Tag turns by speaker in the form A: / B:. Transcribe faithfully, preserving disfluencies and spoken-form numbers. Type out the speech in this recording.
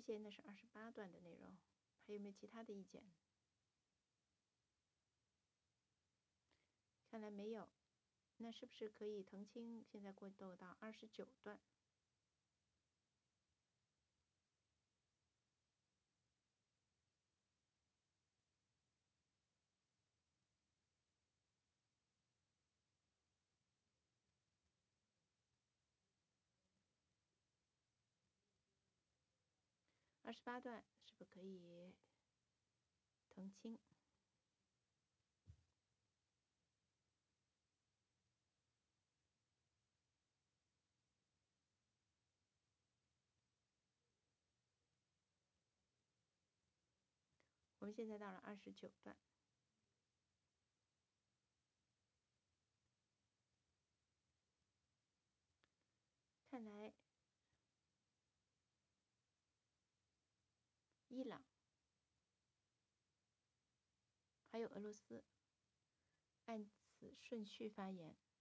A: 谢，那是二十八段的内容，还有没有其他的意见？看来没有，那是不是可以腾清？现在过渡到二十九段。二十八段是不是可以腾清？我们现在到了二十九段。看来伊朗还有俄罗斯按此顺序发言。